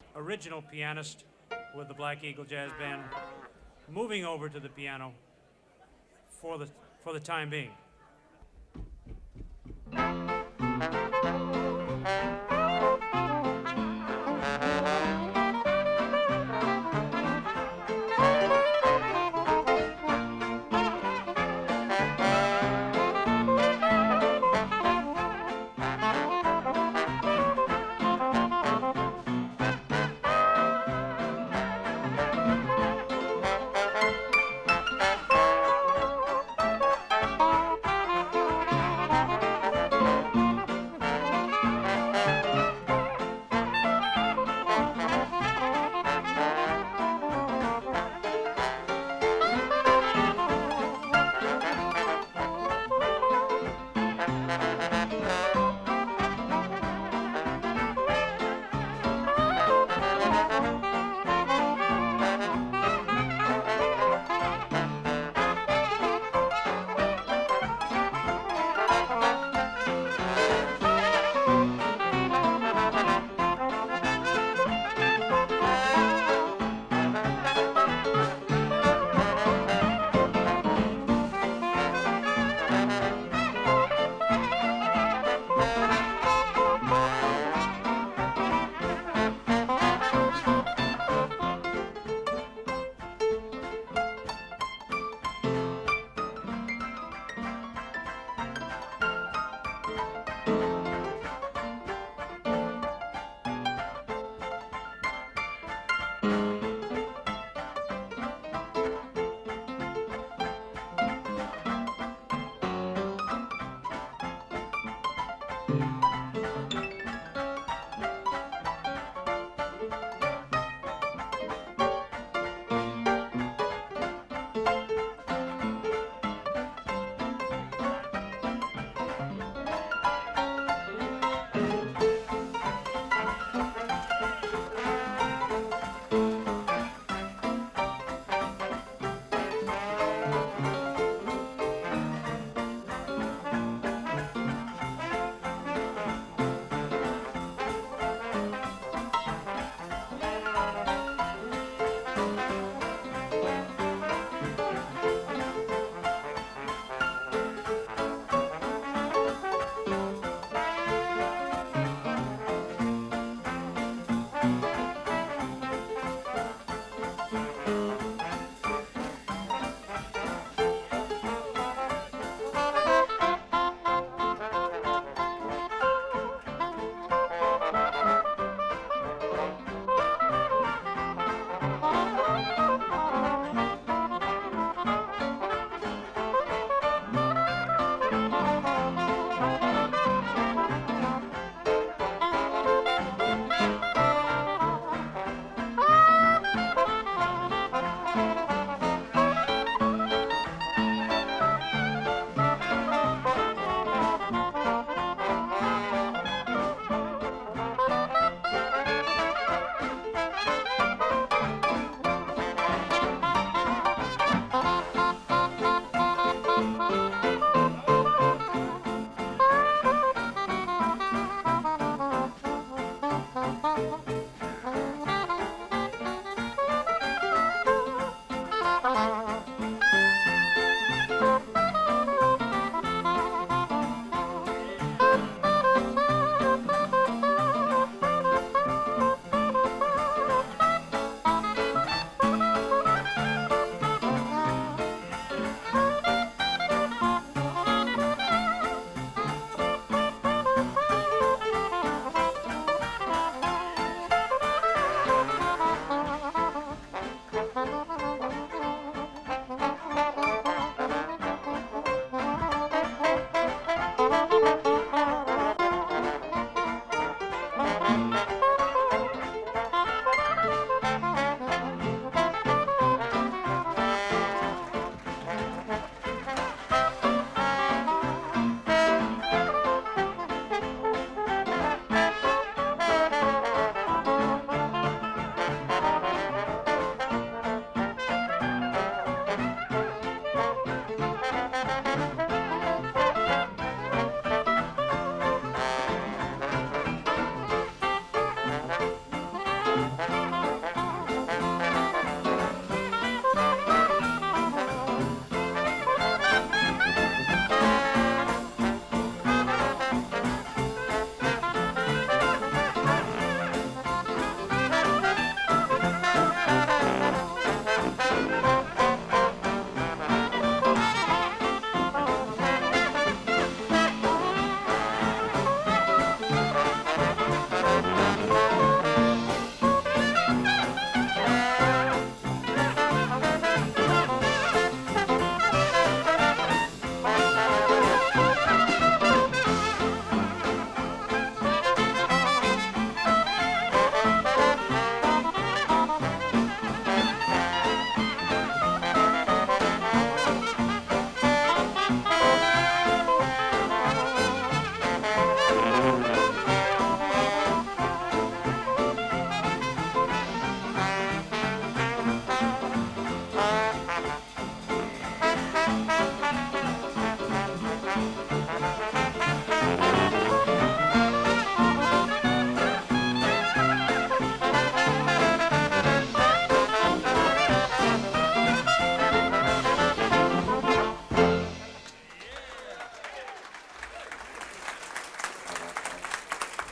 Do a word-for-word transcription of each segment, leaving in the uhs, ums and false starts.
original pianist with the Black Eagle Jazz Band, moving over to the piano for the, for the time being.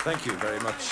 Thank you very much.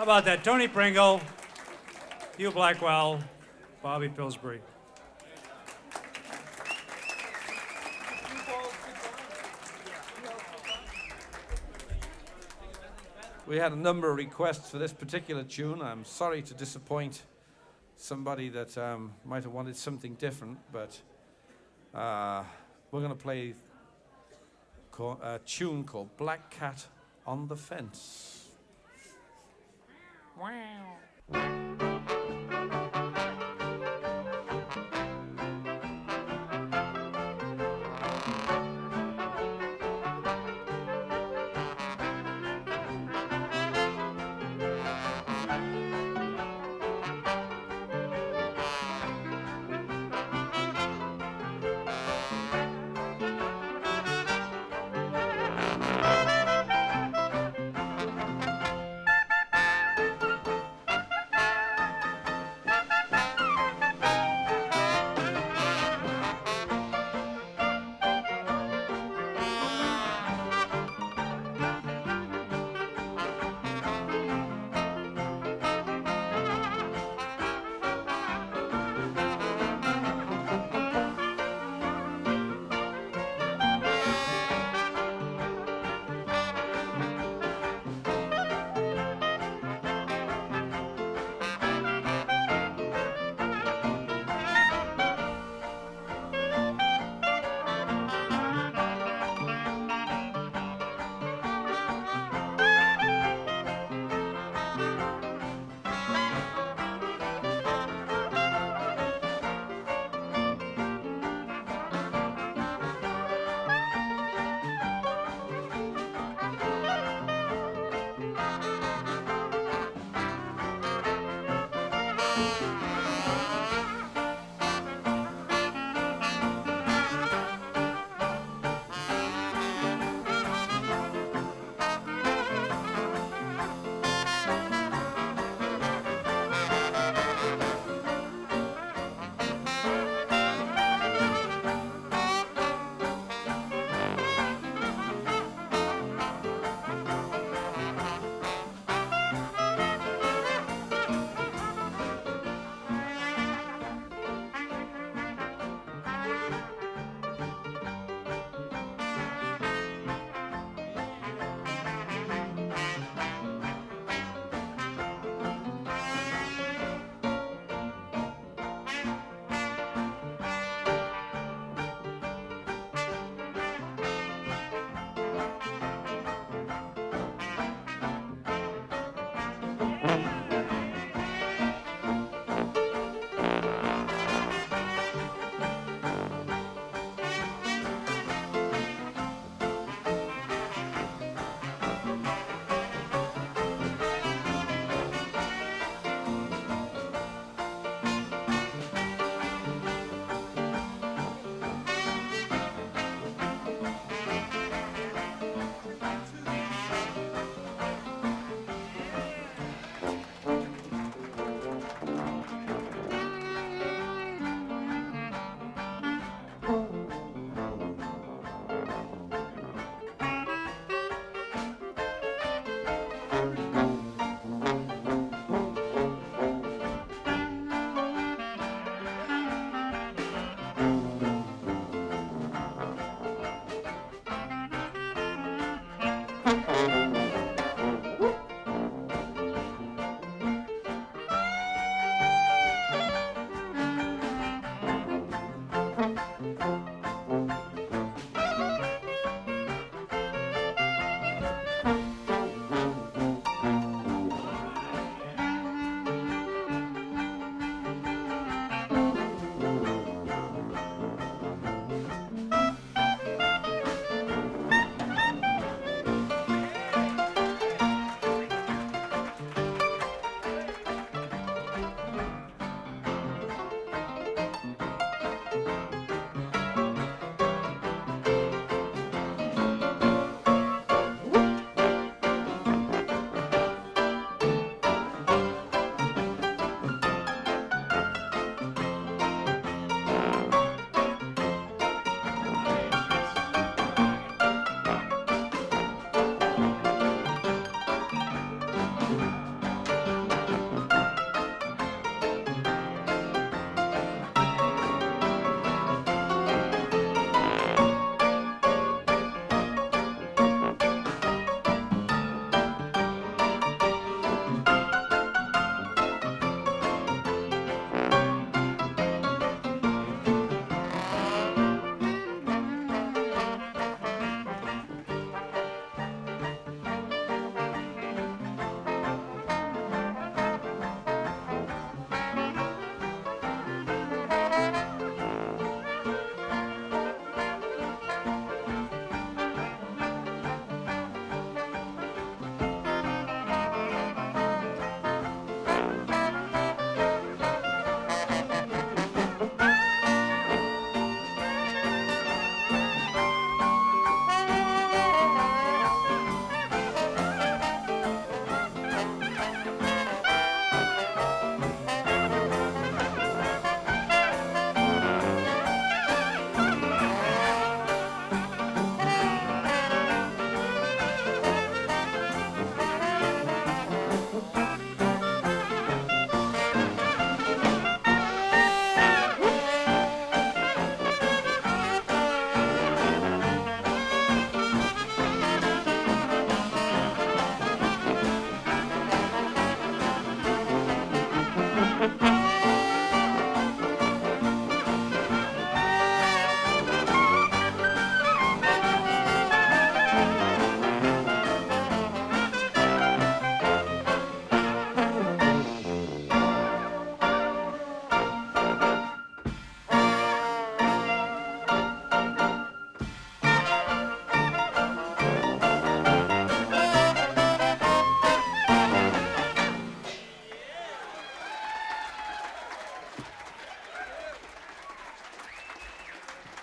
about that? Tony Pringle, Hugh Blackwell, Bobby Pillsbury. We had a number of requests for this particular tune. I'm sorry to disappoint somebody that um, might have wanted something different, but uh, we're going to play co- a tune called Black Cat on the Fence. Wow.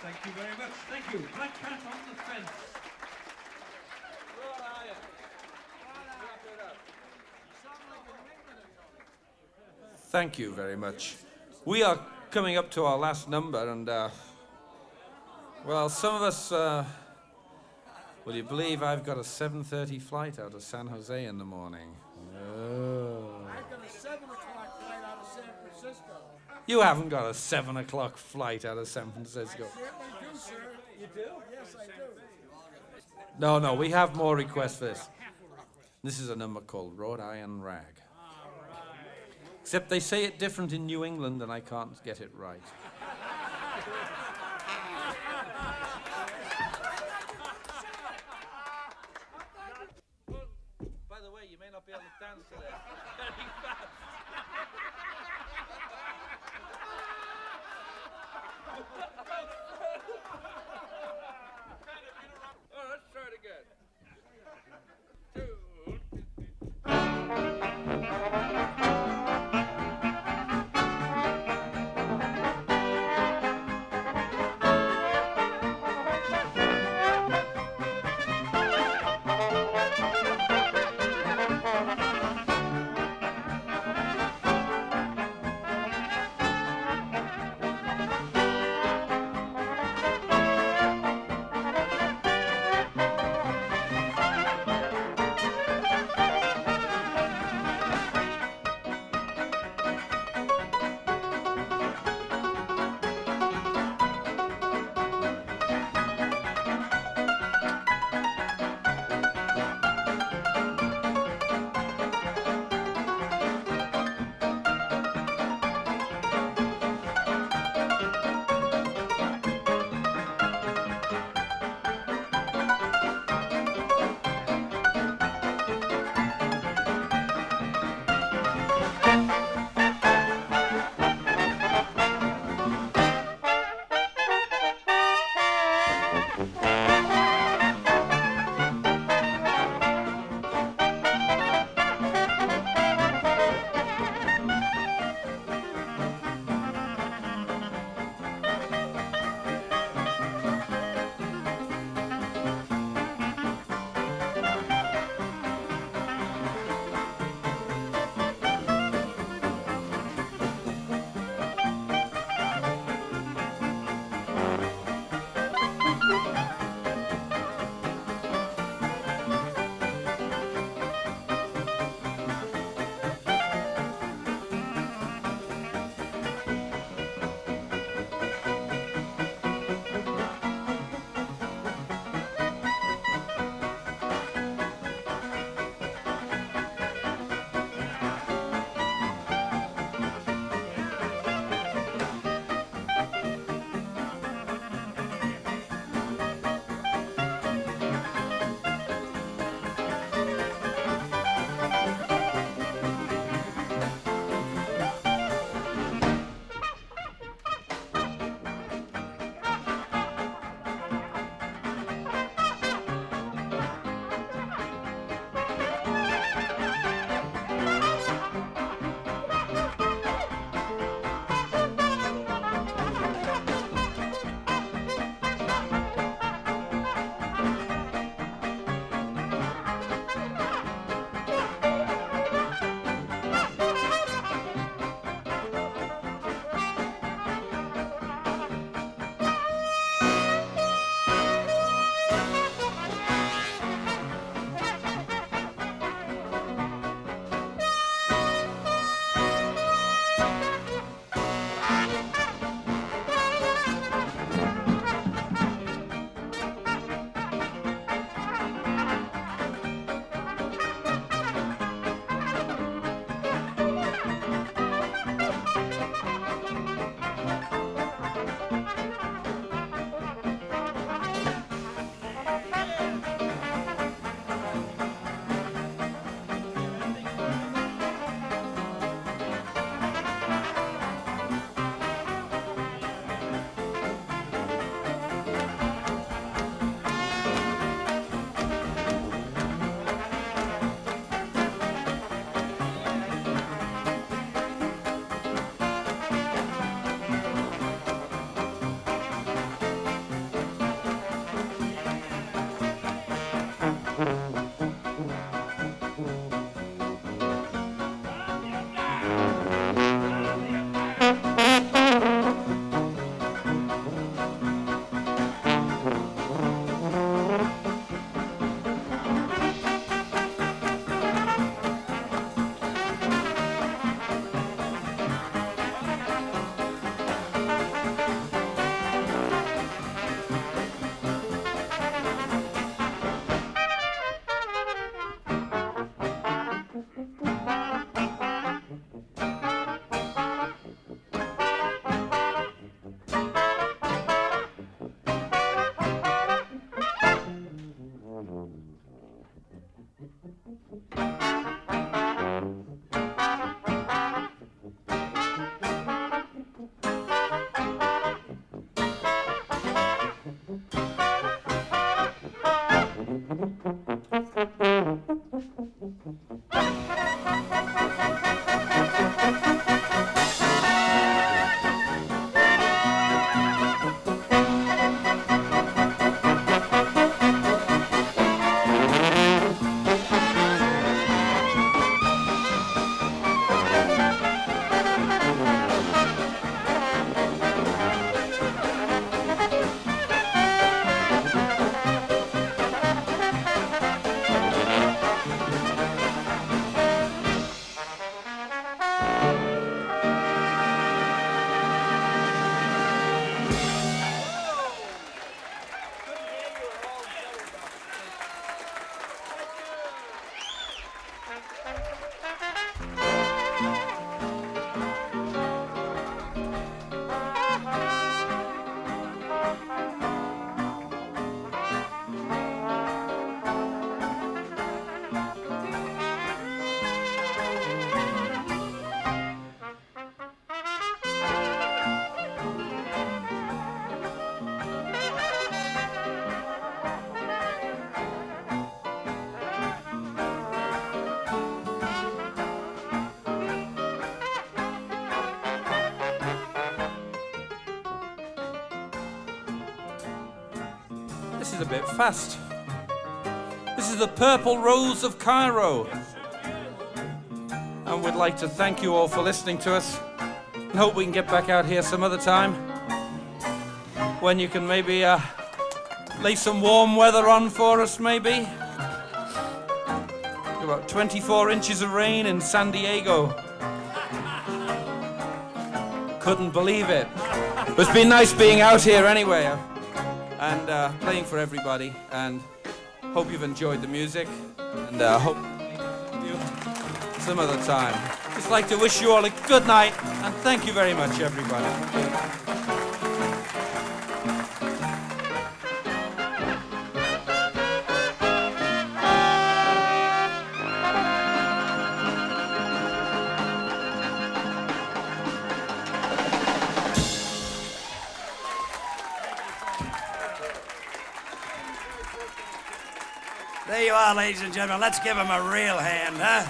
Thank you very much. Thank you. Black Cat on the Fence. Thank you very much. We are coming up to our last number, and uh, well, some of us, uh, will you believe I've got a seven thirty flight out of San Jose in the morning? Oh. I've got a seven o'clock flight out of San Francisco. You haven't got a seven o'clock flight out of San Francisco. I certainly do, sir. You do? Yes, I do. No, no, we have more requests for this. This is a number called Wrought Iron Rag. Except they say it different in New England, and I can't get it right. By the way, you may not be able to dance to this. Very fast. Oh, let's try it again. This is a bit fast. This is the Purple Rose of Cairo. And we'd like to thank you all for listening to us. And hope we can get back out here some other time when you can maybe uh, lay some warm weather on for us, maybe. About twenty-four inches of rain in San Diego. Couldn't believe it. But it's been nice being out here anyway, uh, and uh, playing for everybody. And hope you've enjoyed the music, and uh, hope you some other time. Just like to wish you all a good night, and thank you very much, everybody. There you are, ladies and gentlemen. Let's give him a real hand, huh?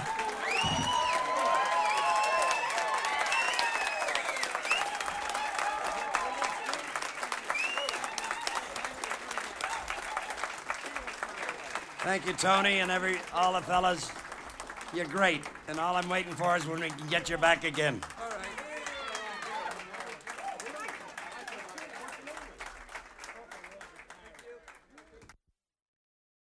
Thank you, Tony, and every all the fellas. You're great, and all I'm waiting for is when we can get you back again.